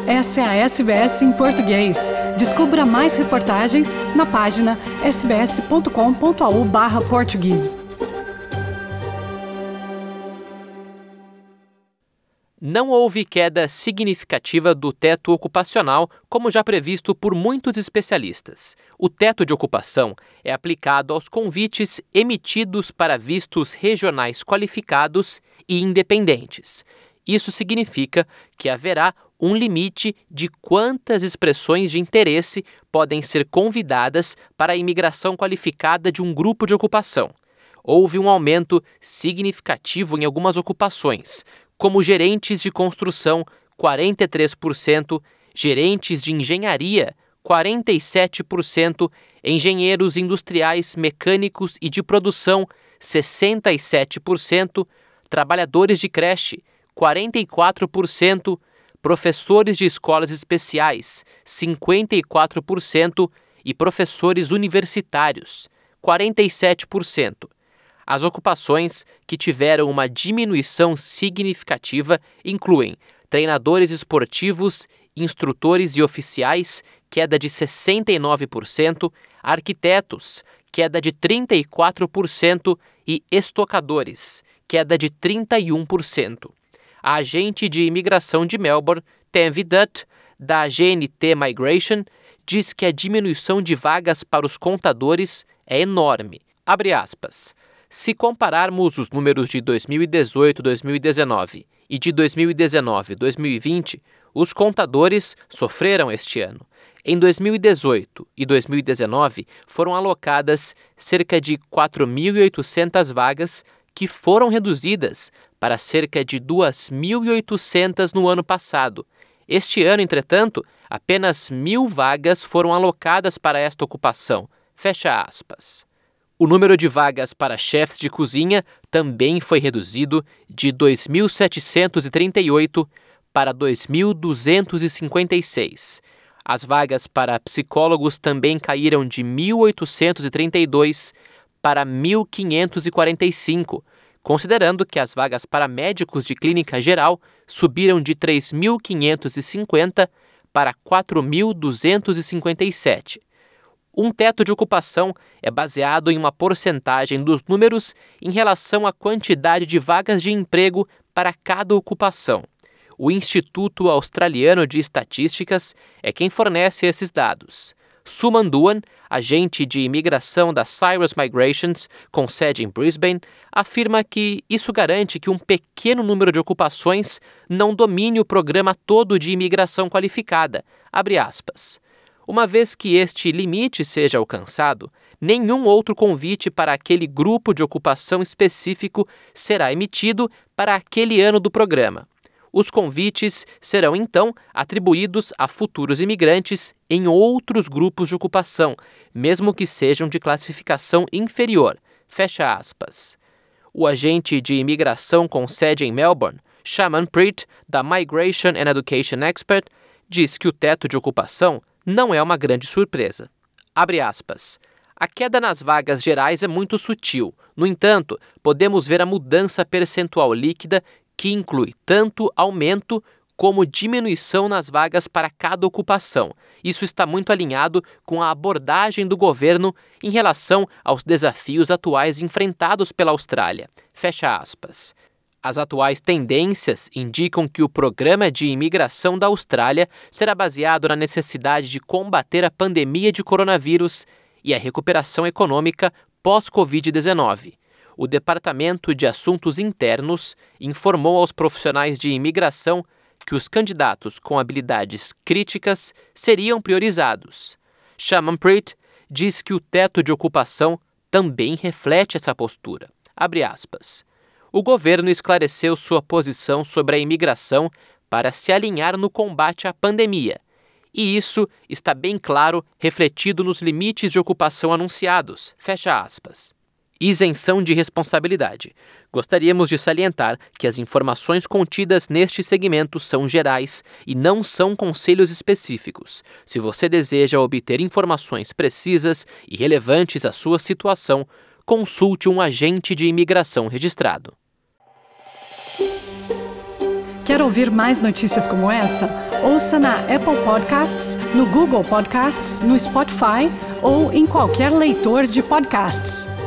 Essa é a SBS em português. Descubra mais reportagens na página sbs.com.au/português. Não houve queda significativa do teto ocupacional, como já previsto por muitos especialistas. O teto de ocupação é aplicado aos convites emitidos para vistos regionais qualificados e independentes. Isso significa que haverá um limite de quantas expressões de interesse podem ser convidadas para a imigração qualificada de um grupo de ocupação. Houve um aumento significativo em algumas ocupações, como gerentes de construção, 43%, gerentes de engenharia, 47%, engenheiros industriais, mecânicos e de produção, 67%, trabalhadores de creche, 44%, professores de escolas especiais, 54%, e professores universitários, 47%. As ocupações que tiveram uma diminuição significativa incluem treinadores esportivos, instrutores e oficiais, queda de 69%, arquitetos, queda de 34% e estocadores, queda de 31%. A agente de imigração de Melbourne, Tanvi Dutt, da GNT Migration, diz que a diminuição de vagas para os contadores é enorme. Abre aspas. Se compararmos os números de 2018-2019 e de 2019-2020, os contadores sofreram este ano. Em 2018 e 2019, foram alocadas cerca de 4.800 vagas, que foram reduzidas para cerca de 2.800 no ano passado. Este ano, entretanto, apenas 1.000 vagas foram alocadas para esta ocupação. Fecha aspas. O número de vagas para chefes de cozinha também foi reduzido de 2.738 para 2.256. As vagas para psicólogos também caíram de 1.832 para 1.545, considerando que as vagas para médicos de clínica geral subiram de 3.550 para 4.257. Um teto de ocupação é baseado em uma porcentagem dos números em relação à quantidade de vagas de emprego para cada ocupação. O Instituto Australiano de Estatísticas é quem fornece esses dados. Suman Duan, agente de imigração da Cyrus Migrations, com sede em Brisbane, afirma que isso garante que um pequeno número de ocupações não domine o programa todo de imigração qualificada. Abre aspas. Uma vez que este limite seja alcançado, nenhum outro convite para aquele grupo de ocupação específico será emitido para aquele ano do programa. Os convites serão, então, atribuídos a futuros imigrantes em outros grupos de ocupação, mesmo que sejam de classificação inferior. Fecha aspas. O agente de imigração com sede em Melbourne, Shaman Preet, da Migration and Education Expert, diz que o teto de ocupação não é uma grande surpresa. Abre aspas. A queda nas vagas gerais é muito sutil. No entanto, podemos ver a mudança percentual líquida que inclui tanto aumento como diminuição nas vagas para cada ocupação. Isso está muito alinhado com a abordagem do governo em relação aos desafios atuais enfrentados pela Austrália. Fecha aspas. As atuais tendências indicam que o programa de imigração da Austrália será baseado na necessidade de combater a pandemia de coronavírus e a recuperação econômica pós-Covid-19. O Departamento de Assuntos Internos informou aos profissionais de imigração que os candidatos com habilidades críticas seriam priorizados. Shaman Preet diz que o teto de ocupação também reflete essa postura. Abre aspas. O governo esclareceu sua posição sobre a imigração para se alinhar no combate à pandemia, e isso está bem claro, refletido nos limites de ocupação anunciados. Fecha aspas. Isenção de responsabilidade. Gostaríamos de salientar que as informações contidas neste segmento são gerais e não são conselhos específicos. Se você deseja obter informações precisas e relevantes à sua situação, consulte um agente de imigração registrado. Quer ouvir mais notícias como essa? Ouça na Apple Podcasts, no Google Podcasts, no Spotify ou em qualquer leitor de podcasts.